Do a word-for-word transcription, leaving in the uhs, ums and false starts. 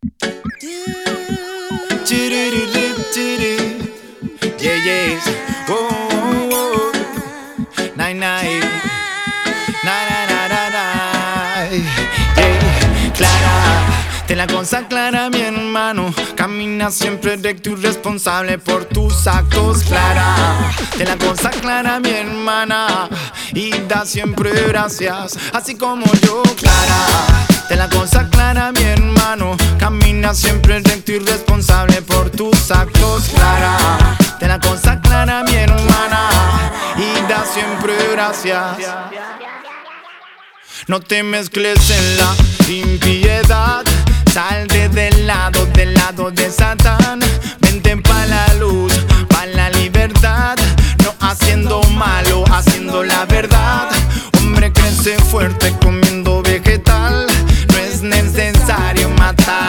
Yeah, yeah. Whoa, whoa, whoa. Night, night. Night, night, night, night, night. Yeah. Clara, te la cosa clara, mi hermano. Camina siempre recto y responsable por tus actos, Clara. Te la cosa clara, mi hermana. Y da siempre gracias, así como yo, Clara. Te la cosa clara, mi hermano. Camina siempre recto y responsable por tus actos, Clara. Te la cosa clara, mi hermana. Y da siempre gracias. No te mezcles en la impiedad. Salte del lado, del lado de esa